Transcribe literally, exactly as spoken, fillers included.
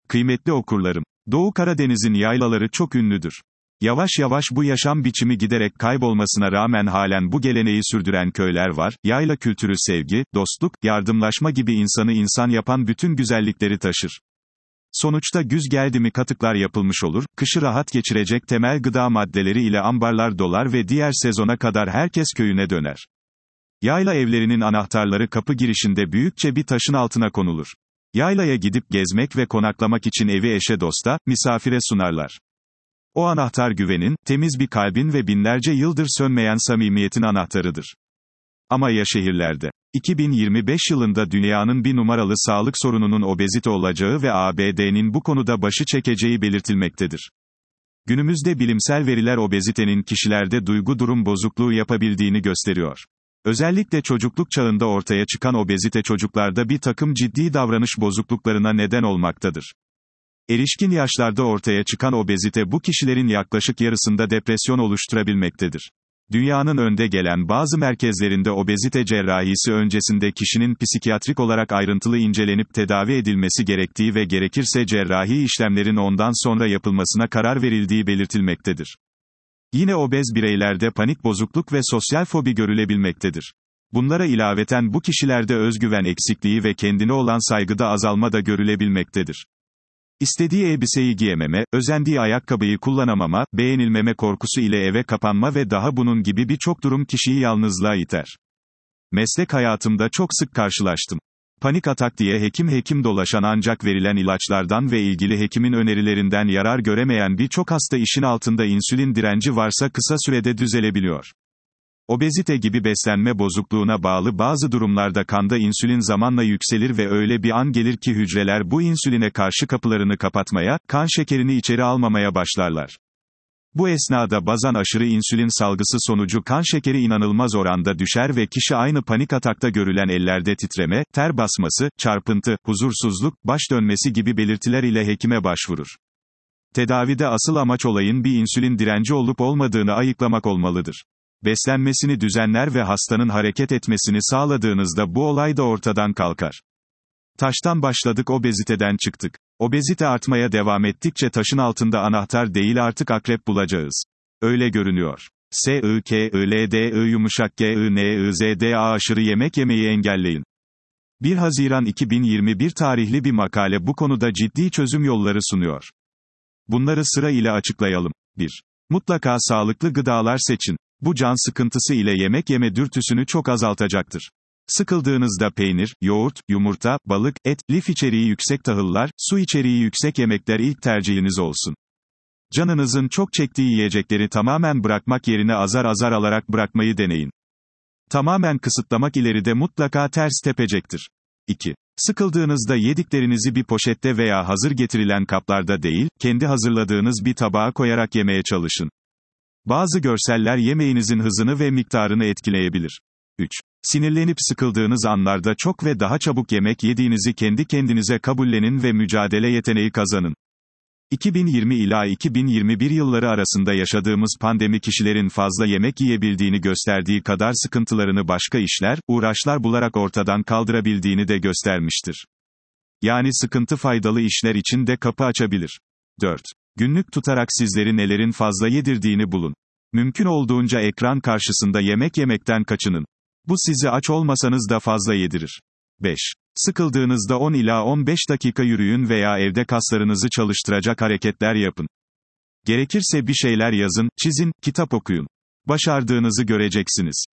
Kıymetli okurlarım, Doğu Karadeniz'in yaylaları çok ünlüdür. Yavaş yavaş bu yaşam biçimi giderek kaybolmasına rağmen halen bu geleneği sürdüren köyler var. Yayla kültürü sevgi, dostluk, yardımlaşma gibi insanı insan yapan bütün güzellikleri taşır. Sonuçta güz geldi mi katıklar yapılmış olur, kışı rahat geçirecek temel gıda maddeleri ile ambarlar dolar ve diğer sezona kadar herkes köyüne döner. Yayla evlerinin anahtarları kapı girişinde büyükçe bir taşın altına konulur. Yaylaya gidip gezmek ve konaklamak için evi eşe dosta, misafire sunarlar. O anahtar güvenin, temiz bir kalbin ve binlerce yıldır sönmeyen samimiyetin anahtarıdır. Ama ya şehirlerde? iki bin yirmi beş yılında dünyanın bir numaralı sağlık sorununun obezite olacağı ve A B D'nin bu konuda başı çekeceği belirtilmektedir. Günümüzde bilimsel veriler obezitenin kişilerde duygu durum bozukluğu yapabildiğini gösteriyor. Özellikle çocukluk çağında ortaya çıkan obezite çocuklarda bir takım ciddi davranış bozukluklarına neden olmaktadır. Erişkin yaşlarda ortaya çıkan obezite bu kişilerin yaklaşık yarısında depresyon oluşturabilmektedir. Dünyanın önde gelen bazı merkezlerinde obezite cerrahisi öncesinde kişinin psikiyatrik olarak ayrıntılı incelenip tedavi edilmesi gerektiği ve gerekirse cerrahi işlemlerin ondan sonra yapılmasına karar verildiği belirtilmektedir. Yine obez bireylerde panik bozukluk ve sosyal fobi görülebilmektedir. Bunlara ilaveten bu kişilerde özgüven eksikliği ve kendine olan saygıda azalma da görülebilmektedir. İstediği elbiseyi giyememe, özendiği ayakkabıyı kullanamama, beğenilmeme korkusu ile eve kapanma ve daha bunun gibi birçok durum kişiyi yalnızlığa iter. Meslek hayatımda çok sık karşılaştım. Panik atak diye hekim hekim dolaşan ancak verilen ilaçlardan ve ilgili hekimin önerilerinden yarar göremeyen birçok hasta işin altında insülin direnci varsa kısa sürede düzelebiliyor. Obezite gibi beslenme bozukluğuna bağlı bazı durumlarda kanda insülin zamanla yükselir ve öyle bir an gelir ki hücreler bu insüline karşı kapılarını kapatmaya, kan şekerini içeri almamaya başlarlar. Bu esnada bazen aşırı insülin salgısı sonucu kan şekeri inanılmaz oranda düşer ve kişi aynı panik atakta görülen ellerde titreme, ter basması, çarpıntı, huzursuzluk, baş dönmesi gibi belirtiler ile hekime başvurur. Tedavide asıl amaç olayın bir insülin direnci olup olmadığını ayıklamak olmalıdır. Beslenmesini düzenler ve hastanın hareket etmesini sağladığınızda bu olay da ortadan kalkar. Taştan başladık, obeziteden çıktık. Obezite artmaya devam ettikçe taşın altında anahtar değil artık akrep bulacağız. Öyle görünüyor. S I K I L D I yumuşak G I N I Z D A aşırı yemek yemeyi engelleyin. bir Haziran iki bin yirmi bir tarihli bir makale bu konuda ciddi çözüm yolları sunuyor. Bunları sıra ile açıklayalım. bir Mutlaka sağlıklı gıdalar seçin. Bu can sıkıntısı ile yemek yeme dürtüsünü çok azaltacaktır. Sıkıldığınızda peynir, yoğurt, yumurta, balık, et, lif içeriği yüksek tahıllar, su içeriği yüksek yemekler ilk tercihiniz olsun. Canınızın çok çektiği yiyecekleri tamamen bırakmak yerine azar azar alarak bırakmayı deneyin. Tamamen kısıtlamak ileride mutlaka ters tepecektir. iki Sıkıldığınızda yediklerinizi bir poşette veya hazır getirilen kaplarda değil, kendi hazırladığınız bir tabağa koyarak yemeye çalışın. Bazı görseller yemeğinizin hızını ve miktarını etkileyebilir. üç Sinirlenip sıkıldığınız anlarda çok ve daha çabuk yemek yediğinizi kendi kendinize kabullenin ve mücadele yeteneği kazanın. iki bin yirmi ila iki bin yirmi bir yılları arasında yaşadığımız pandemi kişilerin fazla yemek yiyebildiğini gösterdiği kadar sıkıntılarını başka işler, uğraşlar bularak ortadan kaldırabildiğini de göstermiştir. Yani sıkıntı faydalı işler için de kapı açabilir. dört Günlük tutarak sizleri nelerin fazla yedirdiğini bulun. Mümkün olduğunca ekran karşısında yemek yemekten kaçının. Bu sizi aç olmasanız da fazla yedirir. beş Sıkıldığınızda on ila on beş dakika yürüyün veya evde kaslarınızı çalıştıracak hareketler yapın. Gerekirse bir şeyler yazın, çizin, kitap okuyun. Başardığınızı göreceksiniz.